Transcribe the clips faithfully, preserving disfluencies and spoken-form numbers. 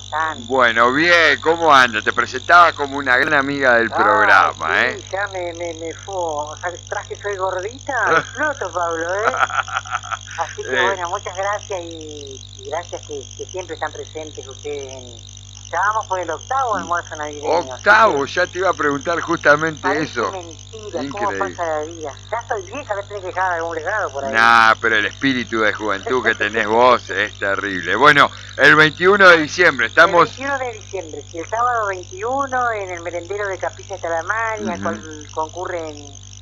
están? Bueno, bien, ¿cómo anda? Te presentaba como una gran amiga del Ah, programa, sí, ¿eh? ya me, me, me fue. O sea, tras que soy gordita, exploto, Pablo, ¿eh? Así que Eh, bueno, muchas gracias y, y gracias que, que siempre están presentes ustedes en... Ya vamos por el octavo almuerzo navideño, así Octavo, que ya te iba a preguntar justamente parece eso. mentira cómo Increíble. pasa la vida. Ya estoy vieja, me tenés que dejar algún legado por ahí. Nah, pero el espíritu de juventud que tenés vos es terrible. Bueno, el veintiuno de diciembre, El estamos... veintiuno de diciembre, sí, el sábado veintiuno en el merendero de Capilla de Talamari, Ujú. al cual concurren,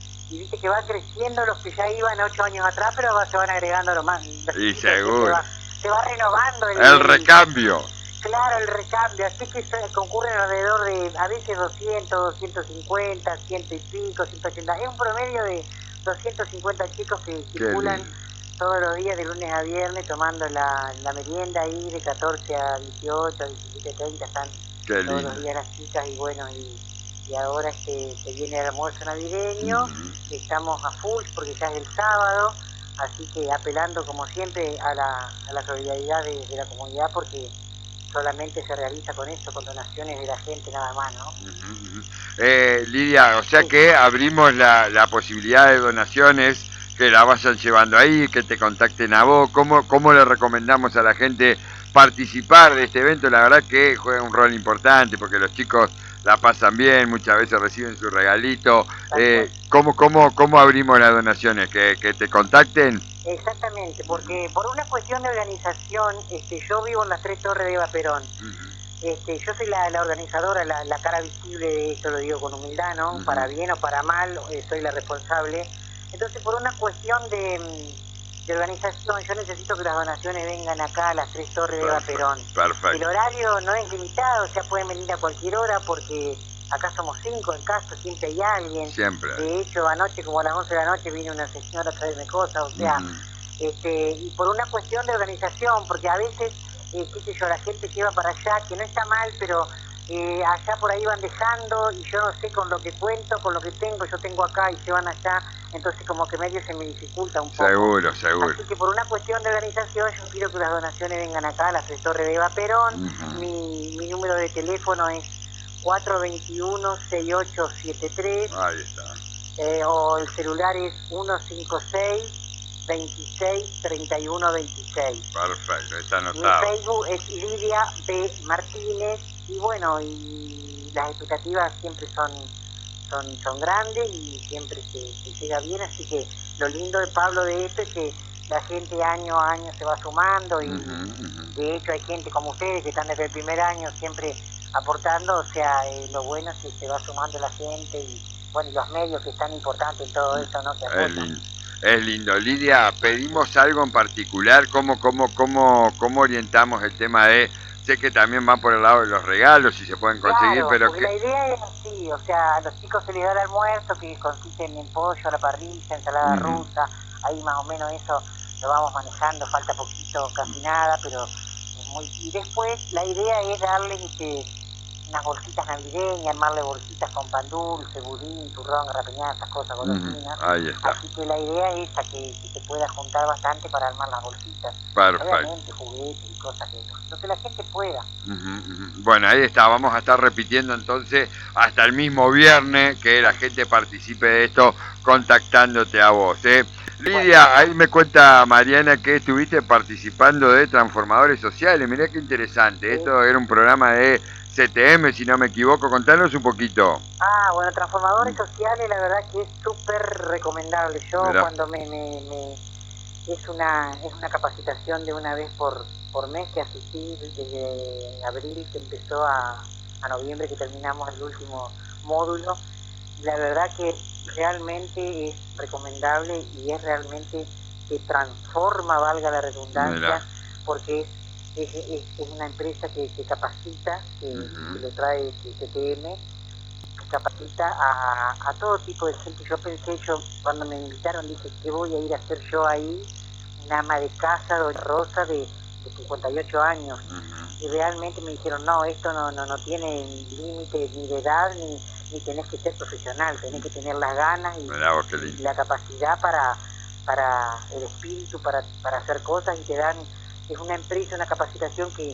y viste que va creciendo los que ya iban ocho años atrás, pero va- se van agregando los más. Los Y chiquitos siempre seguro. va, se va renovando el, El recambio. claro, el recambio, así que se- concurren alrededor de a veces doscientos, doscientos cincuenta, ciento y pico, ciento ochenta, es un promedio de doscientos cincuenta chicos que Qué circulan lindo. todos los días de lunes a viernes tomando la, la merienda ahí de catorce a dieciocho, a diecisiete, treinta están Qué todos los lindo. días las chicas y bueno, y, y ahora este, se viene el almuerzo navideño, Ujú. estamos a full porque ya es el sábado, así que apelando como siempre a la, a la solidaridad de, de la comunidad porque solamente se realiza con eso, con donaciones de la gente nada más, ¿no? Ujú, ujú. Eh, Lidia, o sea Sí. que abrimos la, la posibilidad de donaciones, que la vayan llevando ahí, que te contacten a vos. ¿Cómo, cómo le recomendamos a la gente participar de este evento? La verdad que juega un rol importante porque los chicos la pasan bien, muchas veces reciben su regalito. Tal Eh, cual. ¿cómo, cómo, ¿Cómo abrimos las donaciones? ¿Que, que te contacten? Exactamente, porque por una cuestión de organización, este, yo vivo en las Tres Torres de Eva Perón. Ujú, Este, yo soy la, la organizadora, la, la cara visible de esto, lo digo con humildad, ¿no? ujú. Para bien o para mal, eh, soy la responsable. Entonces, por una cuestión de, mm, de organización, yo necesito que las donaciones vengan acá a las Tres Torres de Eva Perfecto, Perón. El perfecto. horario no es limitado, o sea, pueden venir a cualquier hora porque acá somos cinco en casa, siempre hay alguien. Siempre. De hecho, anoche, como a las once de la noche, vino una señora a traerme cosas, o sea, Ujú. este, y por una cuestión de organización, porque a veces, eh, qué sé yo, la gente que va para allá, que no está mal, pero eh, allá por ahí van dejando, y yo no sé con lo que cuento, con lo que tengo, yo tengo acá y se van allá, entonces como que medio se me dificulta un poco. Seguro, seguro. Así que por una cuestión de organización, yo quiero que las donaciones vengan acá a la Tres Torres de Eva Perón. Ujú. Mi, mi número de teléfono es cuatro dos uno, seis ocho siete tres. Ahí está. Eh, o el celular es uno cinco seis, veintiséis, treinta y uno veintiséis. Perfecto, está Mi anotado. Facebook es Lidia B. Martínez y bueno, y las expectativas siempre son, son, son grandes y siempre se, se llega bien, así que lo lindo de Pablo de esto es que la gente año a año se va sumando y Ujú, ujú. de hecho hay gente como ustedes que están desde el primer año siempre aportando, o sea, eh, lo bueno es que se va sumando la gente y bueno, y los medios que están importantes en todo esto, ¿no? Que Es apoyan. lindo. Es lindo. Lidia, pedimos algo en particular, ¿cómo, cómo, cómo, cómo orientamos el tema de, sé que también van por el lado de los regalos, si se pueden conseguir, Claro, pero porque que... la idea es así, o sea, a los chicos se les da el almuerzo que consiste en pollo a la parrilla, ensalada Ujú. rusa, ahí más o menos eso lo vamos manejando, falta poquito, casi nada, pero es muy... Y después la idea es darles este, unas bolsitas navideñas, armarle bolsitas con pan dulce, budín, turrón, garrapiñada, esas cosas, Ujú. golosinas. Ahí está. Así que la idea es esa, que, que se pueda juntar bastante para armar las bolsitas. Perfecto. Obviamente juguetes y cosas que lo que la gente pueda. Ujú, ujú. Bueno, ahí está, vamos a estar repitiendo entonces hasta el mismo viernes que la gente participe de esto contactándote a vos. ¿eh? Bueno, Lidia, ahí me cuenta Mariana que estuviste participando de Transformadores Sociales, mirá qué interesante, sí. esto era un programa de C T M si no me equivoco, contanos un poquito. Ah, bueno, Transformadores Sociales, la verdad que es súper recomendable. Yo Mirá. cuando me, me, me, es una es una capacitación de una vez por, por mes que asistí desde abril que empezó a, a noviembre que terminamos el último módulo. La verdad que realmente es recomendable y es realmente que transforma, valga la redundancia, Mirá. porque es, es, es, es una empresa que, que capacita, que, Ujú. que lo trae C T M, capacita a, a todo tipo de gente. Yo pensé, yo cuando me invitaron dije, ¿qué voy a ir a hacer yo ahí? Una ama de casa, doña Rosa, de, de cincuenta y ocho años. Ujú. Y realmente me dijeron, no, esto no, no, no tiene límite ni de edad, ni, ni tenés que ser profesional, tenés que tener las ganas y, Mirá vos qué y lindo. la capacidad para, para el espíritu, para, para hacer cosas y te dan, es una empresa, una capacitación que,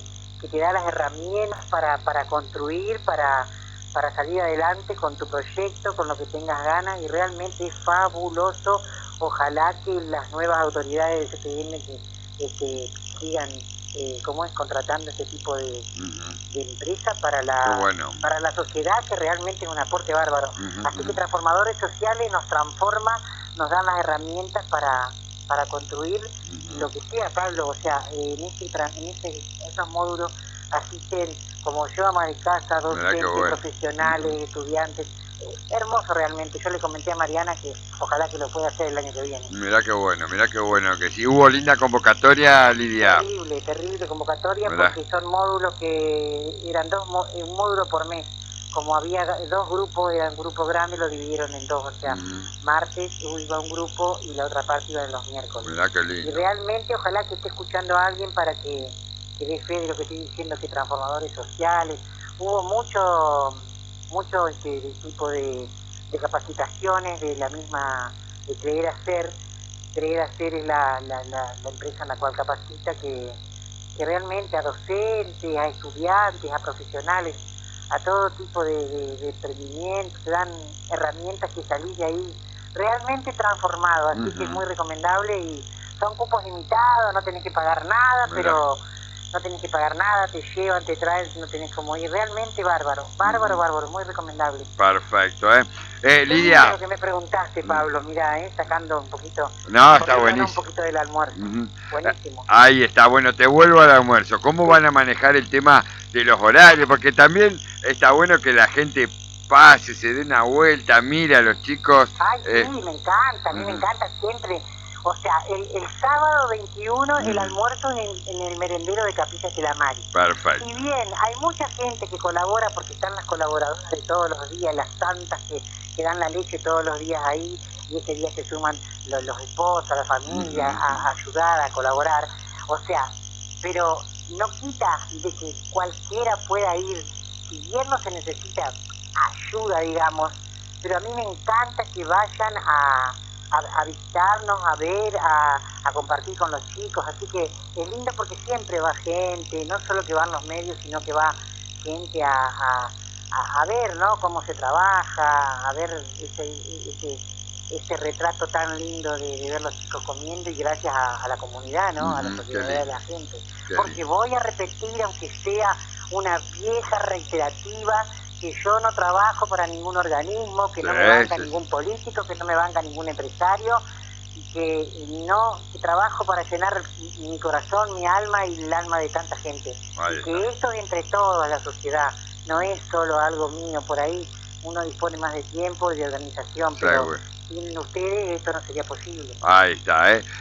que te da las herramientas para, para construir, para, para salir adelante con tu proyecto, con lo que tengas ganas, y realmente es fabuloso. Ojalá que las nuevas autoridades de C P M que, este, sigan, eh, ¿cómo es?, contratando este tipo de, uh-huh. de empresa para la, bueno. para la sociedad, que realmente es un aporte bárbaro. Uh-huh. Así que Transformadores Sociales nos transforma, nos dan las herramientas para, para construir uh-huh. lo que sea, Pablo. O sea, en, este, en, este, en esos módulos asisten como yo, ama de casa, docentes, bueno. profesionales, uh-huh. estudiantes. Hermoso realmente. Yo le comenté a Mariana que ojalá que lo pueda hacer el año que viene. Mirá qué bueno, mirá qué bueno, que si hubo linda convocatoria, Lidia. Terrible, terrible convocatoria, mirá. Porque son módulos que eran dos, un módulo por mes. Como había dos grupos, eran grupos grandes, lo dividieron en dos. O sea, uh-huh. martes iba un grupo y la otra parte iba en los miércoles. Mirá qué lindo. Y realmente ojalá que esté escuchando a alguien para que, que dé fe de lo que estoy diciendo, que Transformadores Sociales. Hubo mucho... mucho este, de tipo de, de capacitaciones de la misma, de Creer Hacer. Creer Hacer es la, la, la, la empresa en la cual capacita, que, que realmente a docentes, a estudiantes, a profesionales, a todo tipo de, de, de emprendimientos, te dan herramientas que salís de ahí realmente transformado, así uh-huh. que es muy recomendable, y son cupos limitados, no tenés que pagar nada, Mira. pero... no tenés que pagar nada, te llevan, te traen, no tenés como ir. Realmente bárbaro, bárbaro, bárbaro, muy recomendable. Perfecto, ¿eh? eh Lidia. Lo que me preguntaste, Pablo, mira, ¿eh? Sacando un poquito. No, está buenísimo. Un poquito del almuerzo. Uh-huh. Buenísimo. Ahí está, bueno, te vuelvo al almuerzo. ¿Cómo sí. van a manejar el tema de los horarios? Porque también está bueno que la gente pase, se dé una vuelta, mire a los chicos. Ay, eh. sí, me encanta, a mí uh-huh. me encanta siempre. O sea, el, el sábado veintiuno mm. el almuerzo en el, en el merendero de Capillas de la Mari. Perfecto. Y bien, hay mucha gente que colabora, porque están las colaboradoras de todos los días, las santas que, que dan la leche todos los días ahí, y ese día se suman los, los esposos, la familia, mm. a, a ayudar, a colaborar. O sea, pero no quita de que cualquiera pueda ir, si bien no se necesita ayuda, digamos, pero a mí me encanta que vayan a... A, a visitarnos, a ver, a, a compartir con los chicos, así que es lindo porque siempre va gente, no solo que van los medios, sino que va gente a, a, a ver, ¿no?, cómo se trabaja, a ver ese, ese, ese retrato tan lindo de, de ver los chicos comiendo, y gracias a, a la comunidad, ¿no?, uh-huh, a la sociedad de la gente. Porque voy a repetir, aunque sea una vieja reiterativa, que yo no trabajo para ningún organismo, que no me banca ningún político, que no me banca ningún empresario, y que no que trabajo para llenar mi corazón, mi alma y el alma de tanta gente. Ahí y está. Que esto es entre toda la sociedad, no es solo algo mío. Por ahí uno dispone más de tiempo y de organización, pero sin ustedes esto no sería posible. Ahí está, ¿eh?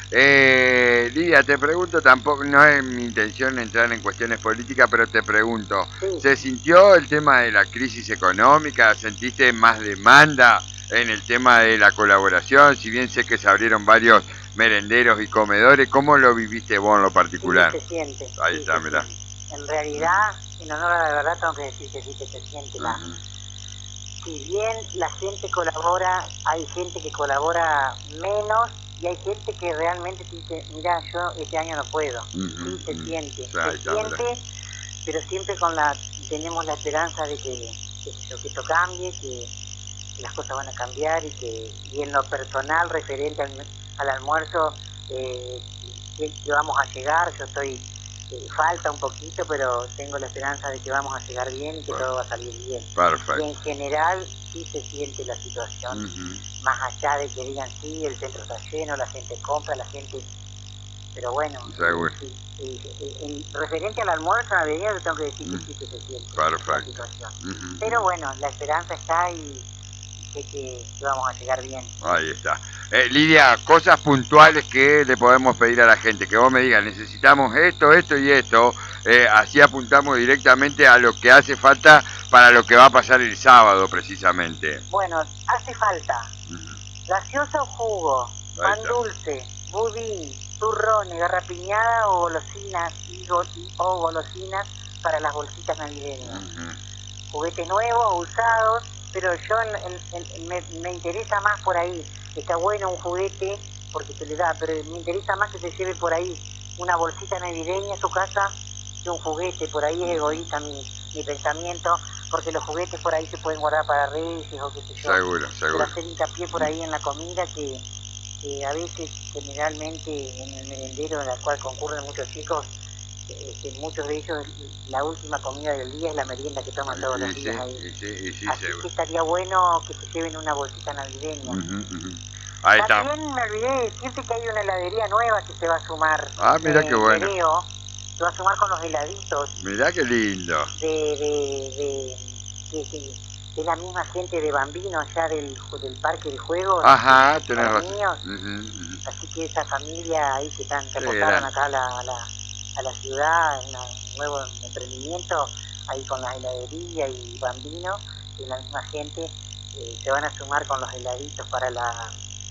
eh Lidia, te pregunto, tampoco, no es mi intención entrar en cuestiones políticas, pero te pregunto, sí. ¿se sintió el tema de la crisis económica? ¿Sentiste más demanda en el tema de la colaboración? Si bien sé que se abrieron varios merenderos y comedores, ¿cómo lo viviste vos en lo particular? Sí, se siente. Ahí sí, está, mirá. Siente. En realidad, en honor a la verdad, tengo que decir que sí que se siente la... Uh-huh. Si bien la gente colabora, hay gente que colabora menos, y hay gente que realmente dice, mira, yo este año no puedo. Uh-huh, sí, se uh-huh. siente, se está, siente, está. Pero siempre con la tenemos la esperanza de que, que, que esto cambie, que, que las cosas van a cambiar, y que y en lo personal, referente al, al almuerzo, eh, que, que vamos a llegar. Yo estoy, eh, falta un poquito, pero tengo la esperanza de que vamos a llegar bien y que bueno, todo va a salir bien. Perfecto. Y en general sí se siente la situación, uh-huh. más allá de que digan sí, el centro está lleno, la gente compra, la gente... Pero bueno, sí, sí, sí, en referente al almuerzo navideño, tengo que decir que uh-huh. sí que se siente Perfecto. La situación. Uh-huh. Pero bueno, la esperanza está, y sé que, que vamos a llegar bien. Ahí está. Eh, Lidia, cosas puntuales que le podemos pedir a la gente, que vos me digas, necesitamos esto, esto y esto, eh, así apuntamos directamente a lo que hace falta para lo que va a pasar el sábado precisamente. Bueno, hace falta uh-huh. gaseosa o jugo, pan dulce, budín, turrones, garrapiñada o golosinas, y go- o golosinas para las bolsitas navideñas. Uh-huh. Juguetes nuevos o usados, pero yo en, en, en, me, me interesa más por ahí. Está bueno un juguete porque se le da, pero me interesa más que se lleve por ahí una bolsita navideña a su casa que un juguete, por ahí es egoísta mi, mi pensamiento, porque los juguetes por ahí se pueden guardar para reyes o qué sé yo. Seguro, seguro. Pero hacer hincapié por ahí en la comida que, que a veces generalmente en el merendero en el cual concurren muchos chicos, este, muchos de ellos la última comida del día es la merienda que toman todos Y los sí, días ahí. y sí, y sí, Así seguro. que estaría bueno que se lleven una bolsita navideña. Ujú, ujú. Ahí está. También me olvidé de decirte que hay una heladería nueva que se va a sumar. Ah, mira eh, qué bueno. Nereo, se va a sumar con los heladitos Mirá qué lindo. de, de, de, de, de, de la misma gente de Bambino allá del, del parque de juegos. Ajá, tenés para razón. niños. Ujú, ujú. Así que esa familia ahí que, están, que Qué aportaron gran. acá a la, a la, a la ciudad, una- un nuevo emprendimiento, ahí con la heladería y Bambino, y la misma gente, eh, se van a sumar con los heladitos para la,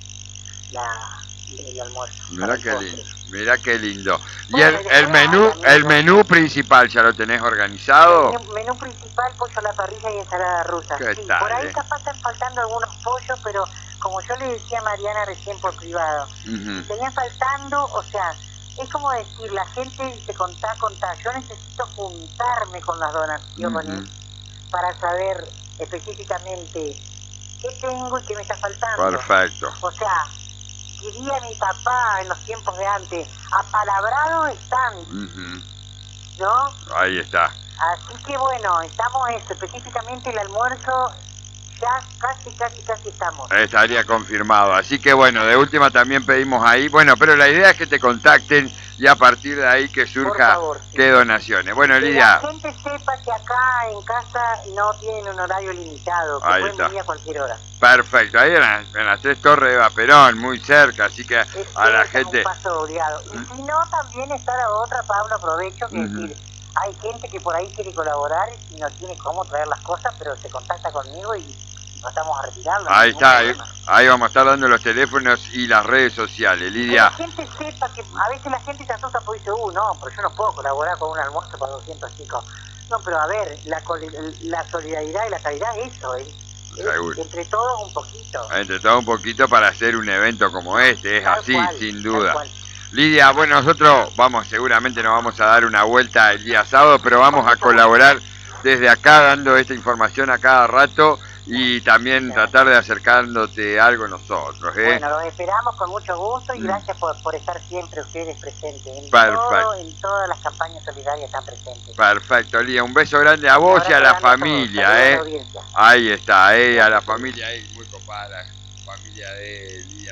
la el almuerzo. para Mirá el qué postre. lindo. Mirá qué lindo. Y Bueno, el, y el después hay menú, también, el ¿no? menú principal, ¿ya lo tenés organizado? Menú, menú principal, pollo a la parrilla y ensalada rusa. ¿Qué Sí, tal, por ahí eh? capaz están faltando algunos pollos, pero como yo le decía a Mariana recién por privado, Ujú. tenían faltando, o sea, es como decir, la gente se contá, contá, yo necesito juntarme con las donaciones Ujú. para saber específicamente qué tengo y qué me está faltando. Perfecto. O sea, diría mi papá en los tiempos de antes, apalabrados están, Ujú. ¿no? Ahí está. Así que bueno, estamos eso, específicamente el almuerzo, ya casi, casi, casi estamos. Estaría confirmado. Así que bueno, de última también pedimos ahí. Bueno, pero la idea es que te contacten y a partir de ahí que Por surja favor, sí. qué donaciones. Bueno, Que la Lidia, gente sepa que acá en casa no tienen un horario limitado, que ahí pueden está. venir a cualquier hora. Perfecto. Ahí en, la- en las tres torres de Vaperón, muy cerca. Así que Es a la cerca, es gente... un paso obligado. Y si no, también está la otra, Pablo, aprovecho que Ujú. decir, hay gente que por ahí quiere colaborar y no tiene cómo traer las cosas, pero se contacta conmigo y, y pasamos a retirarlo. No hay Ahí ningún está. Ahí, problema. ahí vamos a estar dando los teléfonos y las redes sociales. Que la Lidia, gente sepa que a veces la gente se asusta porque dice, uh, no, pero yo no puedo colaborar con un almuerzo para doscientos chicos. No, pero a ver, la, la solidaridad y la caridad es eso, es, seguro. es entre todos un poquito. Entre todo un poquito para hacer un evento como este. Es Tal así, cual, sin tal duda. cual. Lidia, bueno, nosotros vamos, seguramente nos vamos a dar una vuelta el día sábado, pero vamos a colaborar desde acá dando esta información a cada rato y también tratar de acercándote algo nosotros, ¿eh? Bueno, los esperamos con mucho gusto y Mm. gracias por, por estar siempre ustedes presentes. En, Perfecto. todo, en todas las campañas solidarias están presentes. Perfecto, Lidia, un beso grande a Un vos y a abrazo la grande a todos. familia, Saludos a la ¿eh? audiencia. Ahí está, ¿eh? A la Gracias. familia, ahí, muy copada, la familia de Lidia.